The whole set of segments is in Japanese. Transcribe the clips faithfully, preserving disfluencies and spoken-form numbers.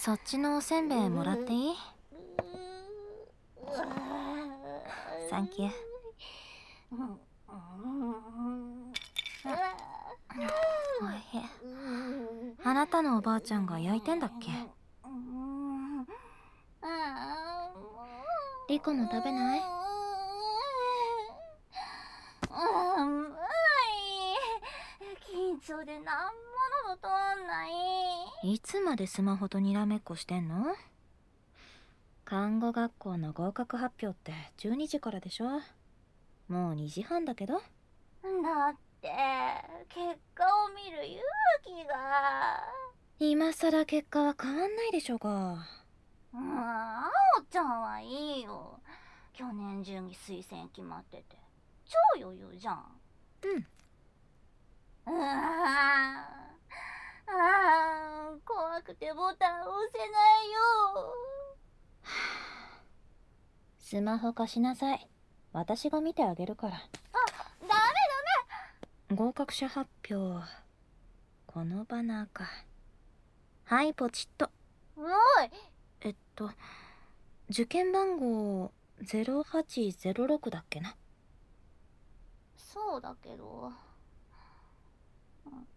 そっちのおせんべいもらっていい？サンキュー。おいしい。あなたのおばあちゃんが焼いてんだっけ？リコも食べない？ 緊張でなんもの通んない。 いつまでスマホとにらめっこしてんの？看護学校の合格発表ってじゅうにじからでしょ？もうにじはんだけど。だって結果を見る勇気が。 今さら結果は変わんないでしょうが。 うん、あおちゃんはいいよ。去年中に推薦決まってて超余裕じゃん。 うん。 うわああ、怖くてボタン押せないよ。 スマホ貸しなさい。私が見てあげるから。あ、 ダメダメ。合格者発表。このバナーか。はい、ポチッと。 おい。 えっと受験番号ゼロはちゼロろくだっけな。 そうだけど、うんうん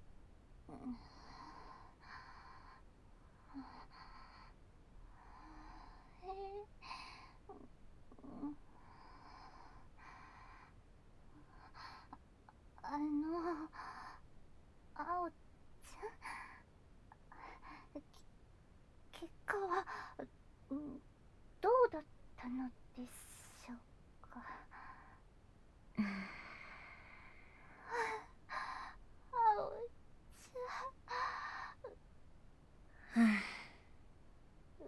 あの、あおちゃん、結果はどうだったのでしょうか。あおちゃん、人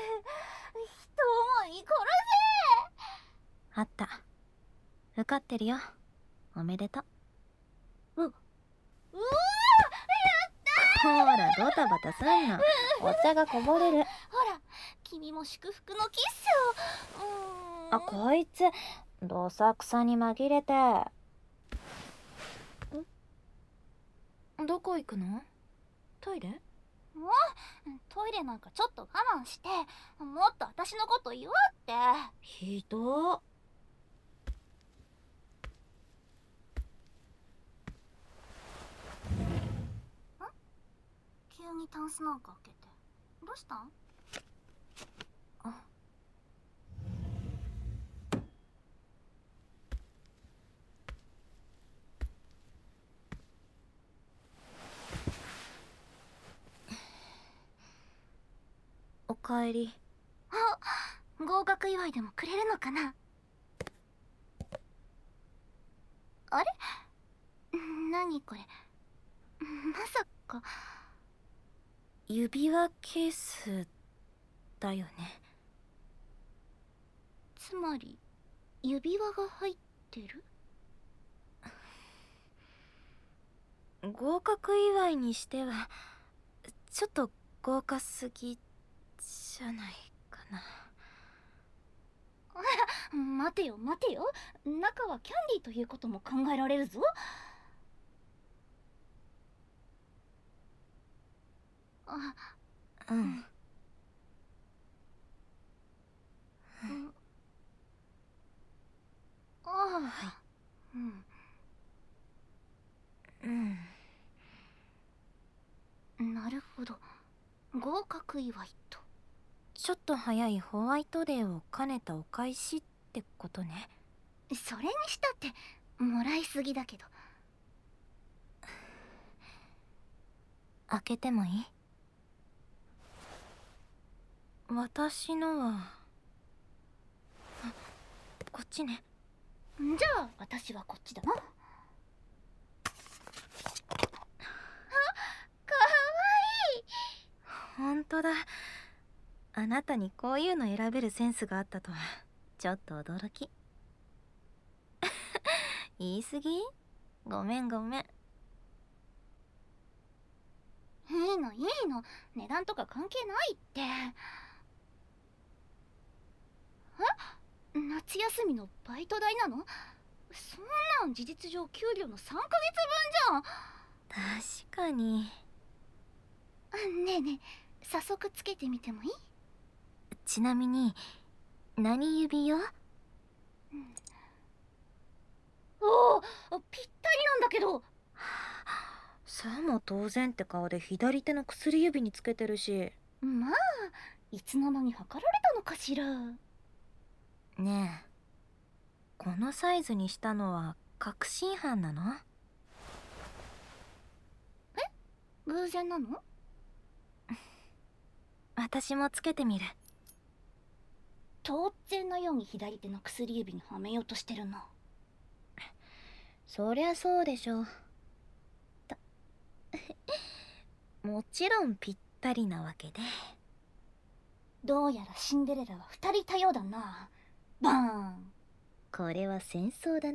思い殺せ。あった。受かってるよ。おめでとう。う、うわ、 やったー。ほら、ドタバタすんな。お茶がこぼれる。 ほら、君も祝福のキッスを。うーん。 あ、こいつどさくさに紛れて。ん？どこ行くの？トイレ？ もうトイレなんかちょっと我慢して、もっと私のこと言おうって。 ひどっ。 急にタンスなんか開けてどうしたん？ あ、おかえり。 あ、合格祝いでもくれるのかな？あれ？何これ？まさか指輪ケースだよね。 つまり指輪が入ってる？ 合格祝いにしてはちょっと豪華すぎじゃないかな。 待てよ待てよ、中はキャンディーということも考えられるぞ。あ、 うん、うん、 ああ、 はい、 うんうん。 なるほど、合格祝いと。 ちょっと早いホワイトデーを兼ねたお返しってことね。 それにしたってもらいすぎだけど。 開けてもいい？私のはあ、こっちね。 じゃあ私はこっちだな。あ、かわいい。 ほんとだ。あなたにこういうの選べるセンスがあったとはちょっと驚き。言い過ぎ？ごめんごめん。 いいのいいの、値段とか関係ないって。え？夏休みのバイト代なの？そんなん事実上給料のさんかげつぶんじゃん。 確かに。 ねえね早速つけてみてもいい？ ちなみに何指よ？ おお、ぴったりなんだけど。 さも当然って顔で左手の薬指につけてるし。 まあ、いつの間に測られたのかしら。 ねえ、このサイズにしたのは確信犯なの？ え？偶然なの？ 私もつけてみる。 当然のように左手の薬指にはめようとしてるな。 そりゃそうでしょ。ともちろんぴったりなわけで。 どうやらシンデレラは二人いたようだな。バーン。 これは戦争だな。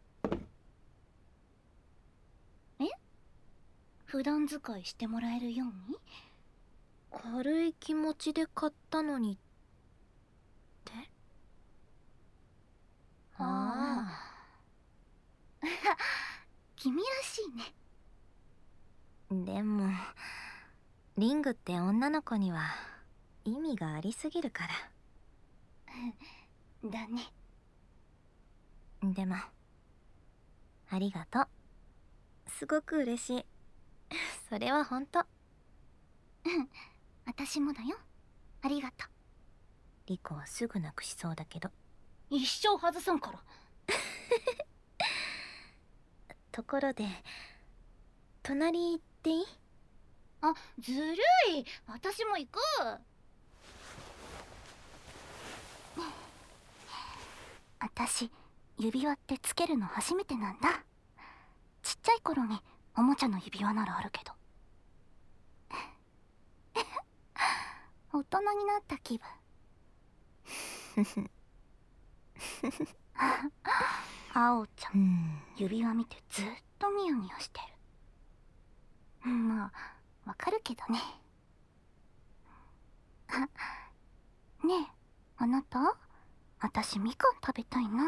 え？普段使いしてもらえるように？ 軽い気持ちで買ったのにって？ああ。君らしいね。 でもリングって女の子には意味がありすぎるから。 だね。 でもありがとう。すごく嬉しい。それはほんと。 うん私もだよ。ありがとう。 リコはすぐなくしそうだけど。 一生外さんから。 ところで隣行っていい？ あ、ずるい。私も行く。私指輪ってつけるの初めてなんだ。ちっちゃい頃におもちゃの指輪ならあるけど。大人になった気分。あおちゃん、指輪見てずっとニヤニヤしてる。まあわかるけどね。あ、ねえあなた、私みかん食べたいな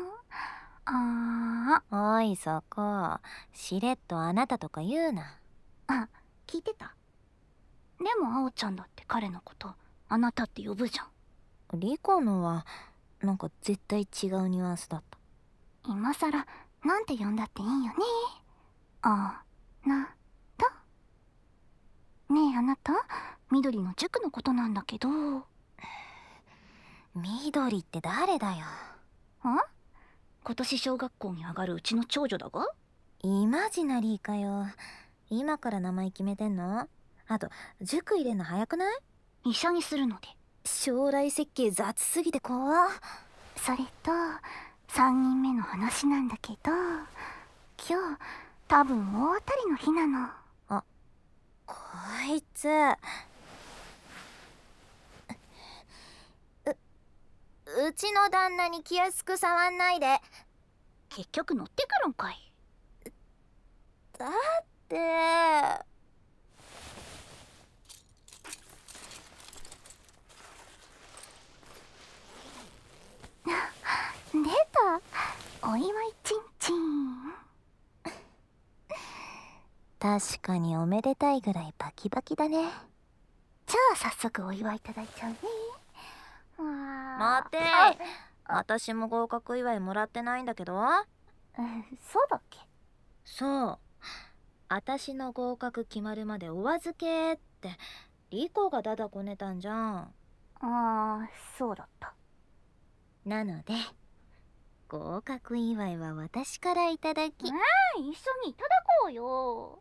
あ。 おいそこ、しれっとあなたとか言うな。 あ、聞いてた？でもあおちゃんだって彼のことあなたって呼ぶじゃん。 リコのはなんか絶対違うニュアンスだった。 今さらなんて呼んだっていいよね。あなた。ねえあなた、緑の塾のことなんだけど。 緑って誰だよ。 あ？今年小学校に上がるうちの長女だが。 イマジナリーかよ。今から名前決めてんの？あと塾入れんの早くない？ 医者にするので。 将来設計雑すぎて怖っ。 それとさんにんめの話なんだけど、今日多分大当たりの日なの。 あ、こいつううちの旦那に気安く触んないで。 結局乗ってくるんかい。 だって出た、お祝いちんちん。 確かにおめでたいぐらいバキバキだね。 じゃあ早速お祝いいただいちゃうね。 待て、私も合格祝いもらってないんだけど。 うん、そうだっけ？ そう、私の合格決まるまでお預けってリコがダダこねたんじゃん。 ああ、そうだった。 なので合格祝いは私からいただき。 えー、一緒にいただこうよ。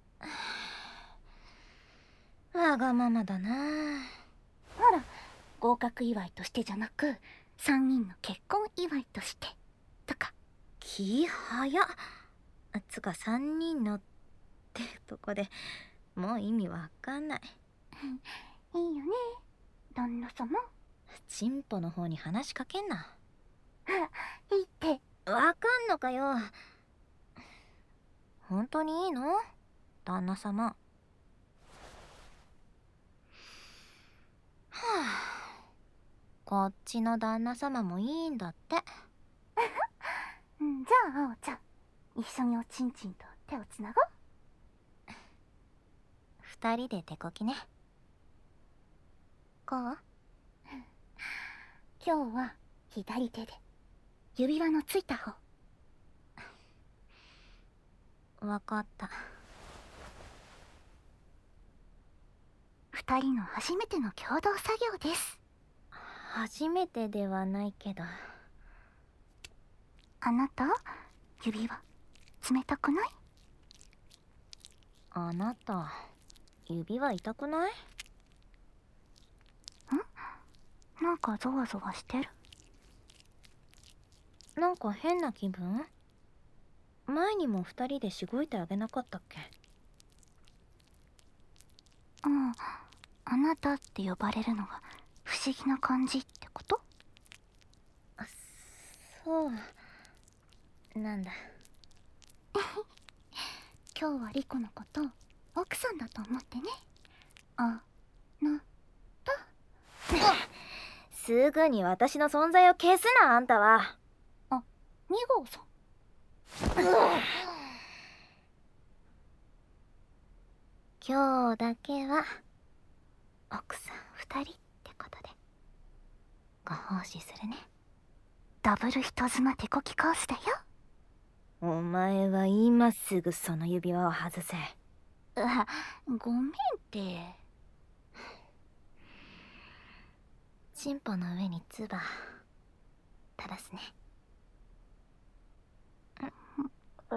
わがままだな。 ほら、合格祝いとしてじゃなくさんにんの結婚祝いとしてとか。 気早っ。つかさんにんのってとこでもう意味わかんない。 いいよね旦那様。 チンポの方に話しかけんな。 いいってわかんのかよ。本当にいいの旦那様。はあ、こっちの旦那様もいいんだって。 うん、じゃああおちゃん一緒におちんちんと手をつなごう。 二人で手こきね。 こう？ 今日は左手で指輪のついた方。 わかった。 二人の初めての共同作業です。 初めてではないけど。 あなた、指輪冷たくない？ あなた、指輪痛くない？ ん？なんかゾワゾワしてる？ なんか変な気分？前にも二人でしごいてあげなかったっけ？ うん、あなたって呼ばれるのが不思議な感じってこと？ あ、そうなんだ。 今日はリコのこと奥さんだと思ってね。あなた。 すぐに私の存在を消すな、あんたは。 あ、に号さん。 今日だけは奥さん二人ってことでご奉仕するね。 ダブル人妻手こきコースだよ。 お前は今すぐその指輪を外せ。 あ、ごめんって。 チンポの上に唾垂らすね。 うん、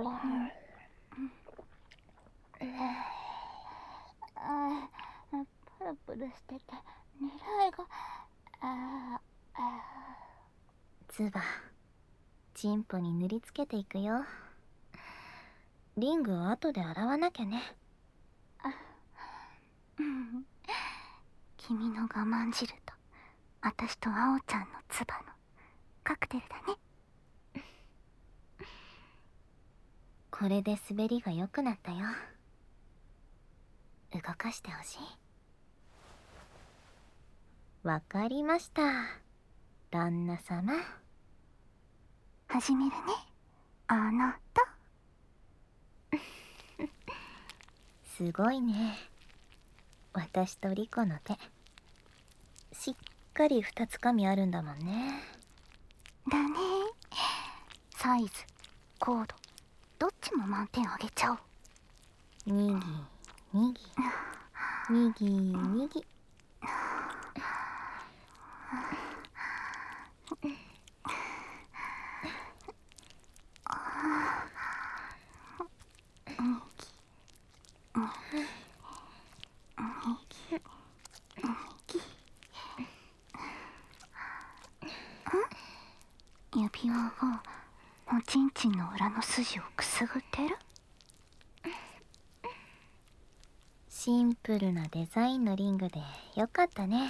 ああ、プルプルしてて狙いが、ああ、 唾チンポに塗りつけていくよ。リングを後で洗わなきゃね。 あ、うん、君の我慢汁と私とアオちゃんの唾のカクテルだね。 これで滑りが良くなったよ。動かしてほしい。わかりました、旦那様。 始めるね、あなた。 すごいね、私とリコの手。しっかり二つかみあるんだもんね。 だね。サイズ、コード、どっちも満点あげちゃおう。 にぎにぎにぎにぎ。 指輪がおちんちんの裏の筋をくすぐってる？ シンプルなデザインのリングでよかったね。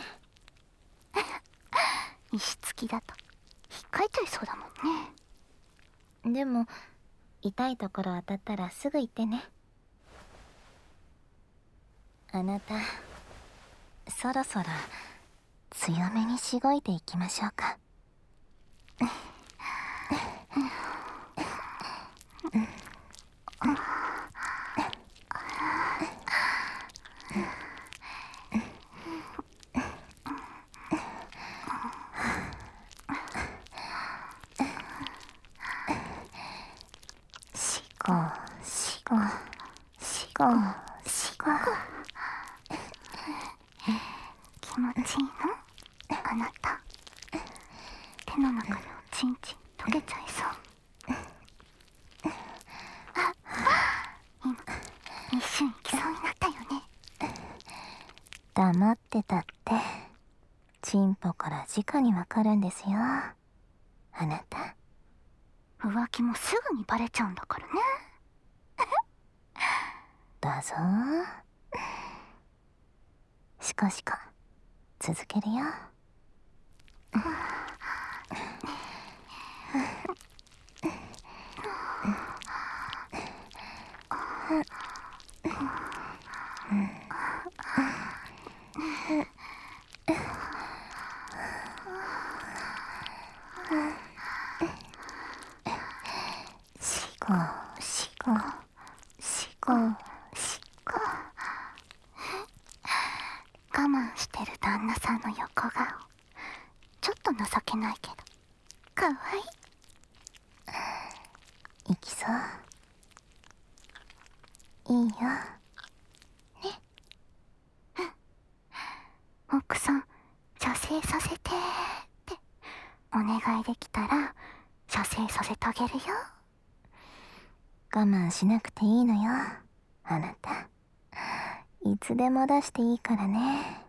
石付きだと引っかいちゃいそうだもんね。 でも痛いところ当たったらすぐ言ってね。あなた、そろそろ強めにしごいていきましょうか。しごしごしごしご。 気持ちいいの？あなた。手の中でおちんちん溶けちゃいそう。あ、今一瞬行きそうになったよね。 黙ってたってチンポから直にわかるんですよ、あなた。 浮気もすぐにバレちゃうんだからね。 だぞ。しこしこ続けるよ。しごしごしごしご。 我慢してる旦那様さんの横顔、ちょっと情けないけどかわいい。 いきそう。いいよね。うん。奥さん、射精させてってお願いできたら射精させてあげるよ。 我慢しなくていいのよ、あなた。いつでも出していいからね。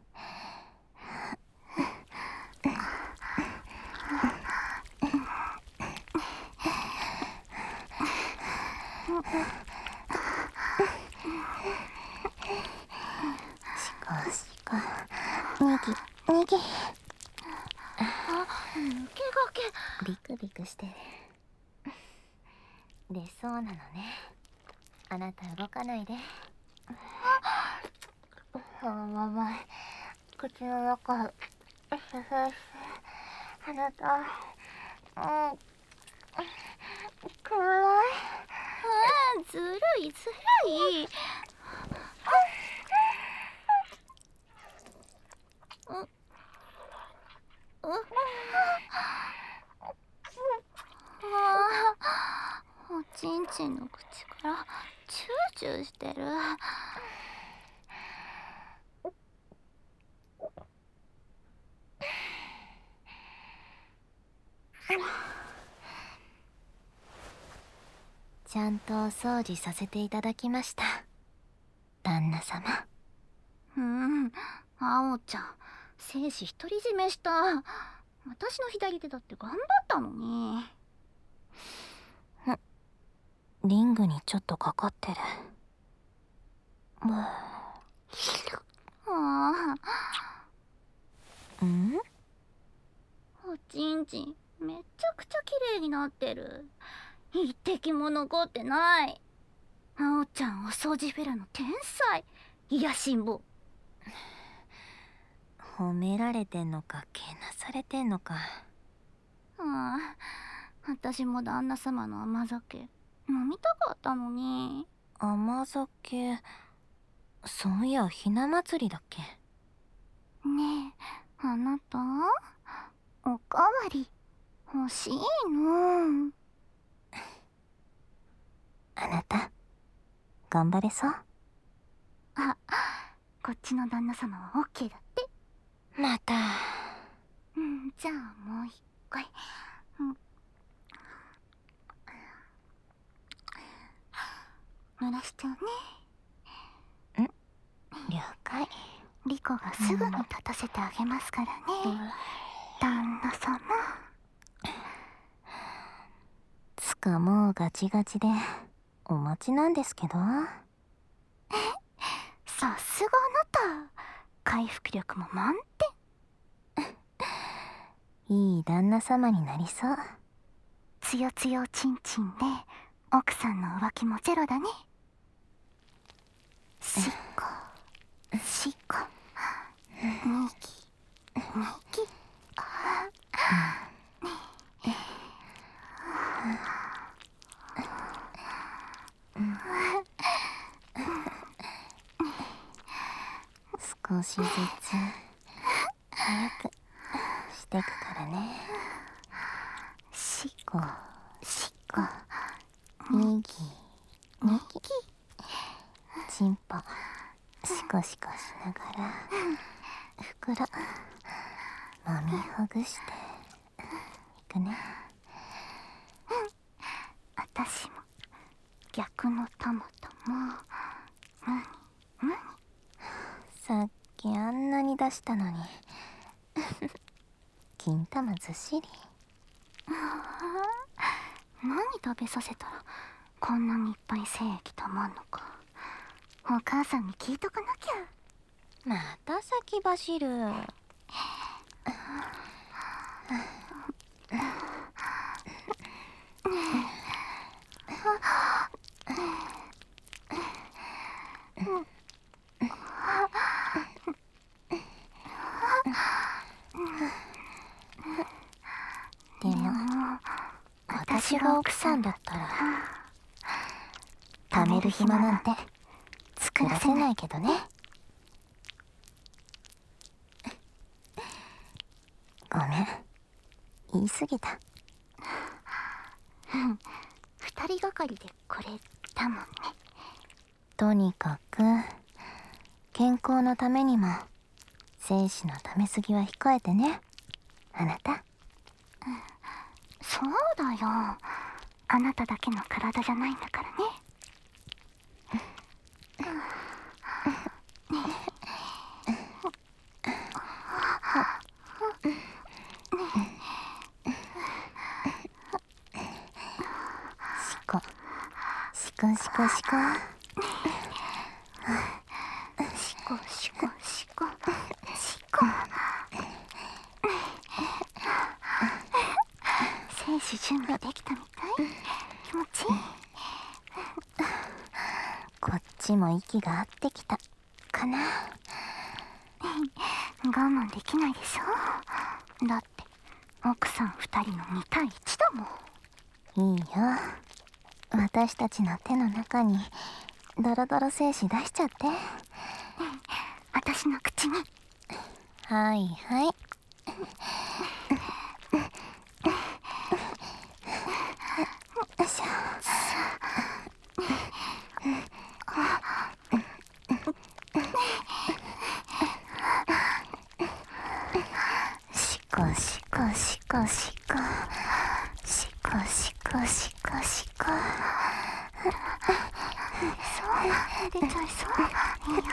しこしこ、にぎにぎ。 あ、抜けがけ。 ビクビクしてる。出そうなのね。あなた動かないで。あ、やばい。口の中、あなた、うん、暗い。 えー、ずるいずるい。う、う、あー、おちんちんの口からチューチューしてる。 ちゃんとお掃除させていただきました、旦那様。 うん、あおちゃん、精子独り占めした。私の左手だって頑張ったのに。 リングにちょっとかかってる。もう。 ああ。ん？ おちんちんめちゃくちゃ綺麗になってる。一滴も残ってない。あおちゃんお掃除フェラの天才。いやしん坊。 褒められてんのかけなされてんのか。 ああ、私も旦那様の甘酒飲みたかったのに。 甘酒、そういやひな祭りだっけ。 ねえ、あなたおかわり欲しいの？ あなた頑張れそう？ あ、こっちの旦那様はオッケーだって。 また。 うん、じゃあもう一回。うん、濡らしちゃうね。 ん？了解。 リコがすぐに立たせてあげますからね、うん、旦那様。 つかもうガチガチでお待ちなんですけど。 え、さすがあなた、回復力も満点。 いい旦那様になりそう。 つよつよちんちんで奥さんの浮気もゼロだね。しっこしっこ、にぎにぎ。 少しずつ早くしてくからね。 しっこしっこ、 にぎにぎ。ちんぽシコシコしながらふくらもみほぐしていくね。 私も逆のトマトもむにむに。 さっきあんなに出したのに金玉ずっしり。 何食べさせたらこんなにいっぱい精液たまんのか、お母さんに聞いとかなきゃ。 また先走る。でも私が奥さんだったら貯める暇なんて作らせないけどね。 ごめん、言い過ぎた。 うん二人がかりでこれだもんね。 とにかく健康のためにも精子のためすぎは控えてね、あなた。 そうだよ、あなただけの体じゃないんだからね。 しこしこしこしこしこしこしこしこ。精子準備できたみたい。気持ちいい。 こっちも息が合ってきたかな。 我慢できないでしょ。だって奥さん二人のにたいいちだもん。 いいよ、私たちの手の中にドロドロ精子出しちゃって。 私の口に。 はいはい。よいしょ。しこしこしこしこしこしこしこしこ。 そう出ちゃいそう。いいよ。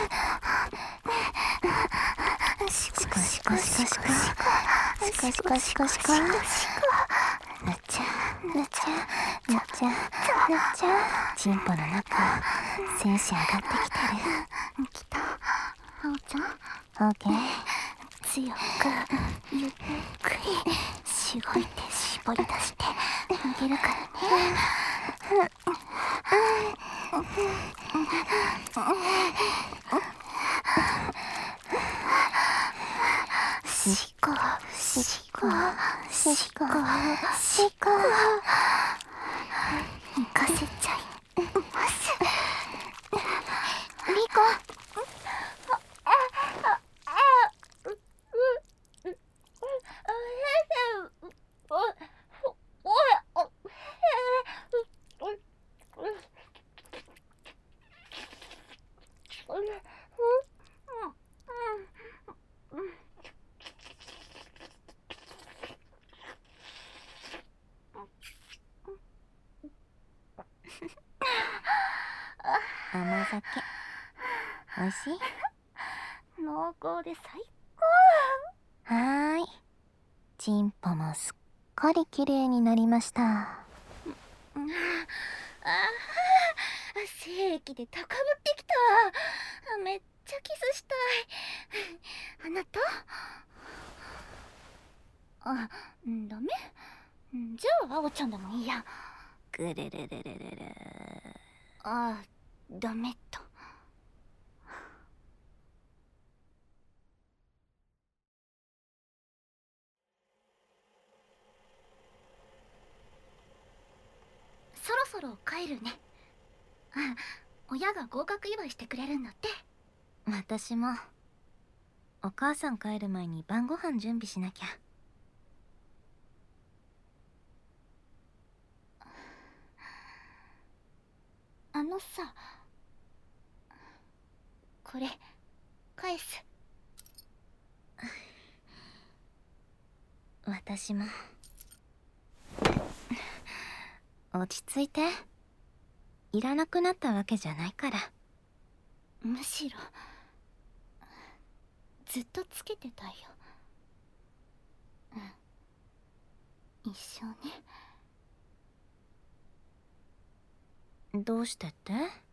しこしこしこしこしこしこしこしこ。なっちゃなっちゃなっちゃなっちゃ。チンポの中精子上がってきてる。 来た。あおちゃん、 オーケー。 強くゆっくりしごいて絞り出してあげるからね。しこしこしこしこ。行かせちゃいますリコ。 甘酒おいしい？ 濃厚で最高。はーい、チンポもすっかり綺麗になりました。 ああ、正規で高ぶってきた。めっちゃキスしたい。あなた？あ、ダメ？じゃああおちゃんでもいいや。 ぐるるるるるる。 あ、ダメと。そろそろ帰るね。あ、親が合格祝いしてくれるんだって。 私もお母さん帰る前に晩ご飯準備しなきゃ。 あのさ、これ返す。 私も。落ち着いて、いらなくなったわけじゃないから。 むしろずっとつけてたよ。うん、一生ね。 どうしてって？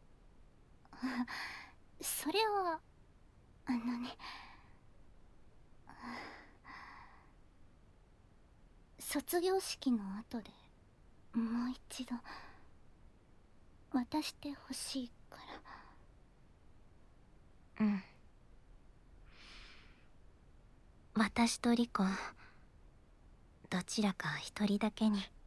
それはあのね、卒業式の後でもう一度渡してほしいから。 うん、私とリコどちらか一人だけに。